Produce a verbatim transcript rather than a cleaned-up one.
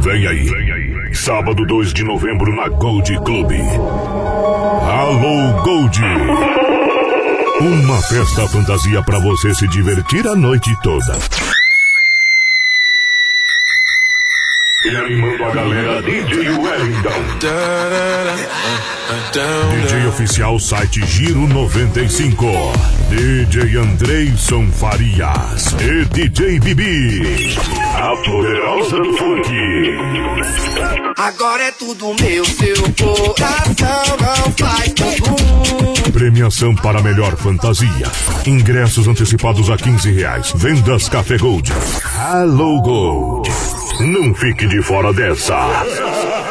Vem aí, sábado dois de novembro na Gold Club. Alô Gold! Uma festa fantasia pra você se divertir a noite toda. E animando a galera, D J Wellington. D J oficial site Giro noventa e cinco. D J Andreison Farias e D J Bibi, a poderosa do funk. Agora é tudo meu, seu coração não faz bumbum. Premiação para melhor fantasia. Ingressos antecipados a quinze reais. Vendas Café Gold. Alô Gold. Não fique de fora dessa.